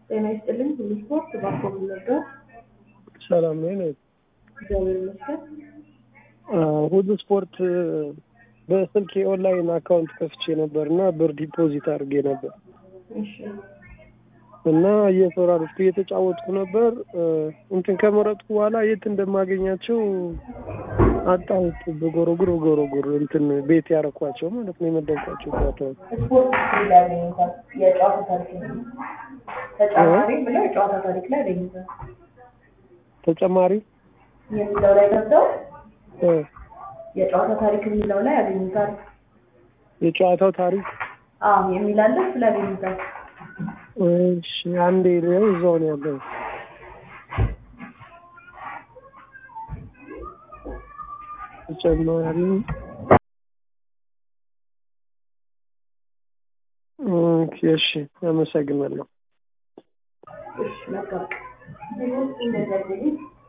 ጤና ይስጥልኝ። ሁሉ ስፖርት ባኮም ነጋ። ሰላም ነኝ። እግዚአብሔር ይመስገን። ሁሉ ስፖርት በስልክ ኦንላይን አካውንት ከፍቼ ነበርና ብር ዲፖዚት አድርጌ ነበር እሺ እና እየተወራረድኩ እየተጫወትኩ ነበር። እንትን ከመረጥኩ በኋላ የት እንደማገኛቸው አጣሁት። በጎሮጉር እንትን ቤት ያረኳቸው ማለት ነው የመደብኳቸው ጨዋታዎች። ስፖርት ላይ ያገኙታል። የጨዋታ ታሪክ ነው። ተጨማሪ ብለው የጨዋታ ታሪክ ላይ ያገኙታል። ተጨማሪ የሚለው ላይ ገብተው የጨዋታ ታሪክ የሚለው ላይ ያገኙታል። የጨዋታው ታሪክ የሚላለ ስላገኙታል። እሺ አንዴ ነው እዛው ነው ያለው። ተጨማሪ እሺ አመሰግናለሁ። እሺ መልካም